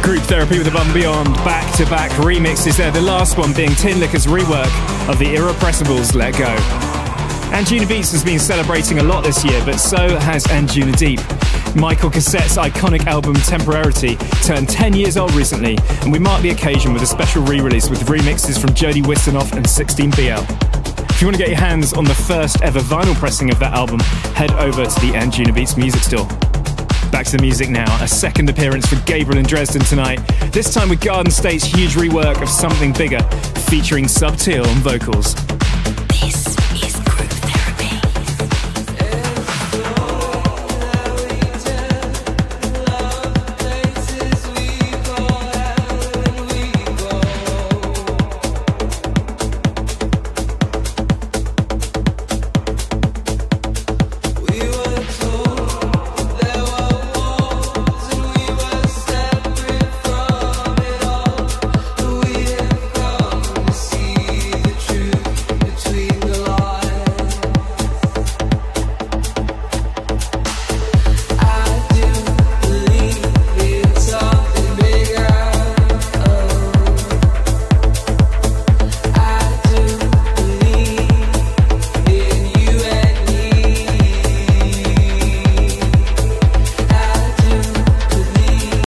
Group Therapy with Above and Beyond, back-to-back remixes there, the last one being Tinliker's rework of the Irrepressibles' Let Go. Anjunabeats has been celebrating a lot this year, but so has Anjunadeep. Michael Cassette's iconic album Temporarity turned 10 years old recently, and we mark the occasion with a special re-release with remixes from Jody Wisternoff and 16BL. If you want to get your hands on the first ever vinyl pressing of that album, head over to the Anjunabeats music store. Back to the music now, a second appearance for Gabriel in Dresden tonight, this time with Garden State's huge rework of Something Bigger, featuring Subtil on vocals.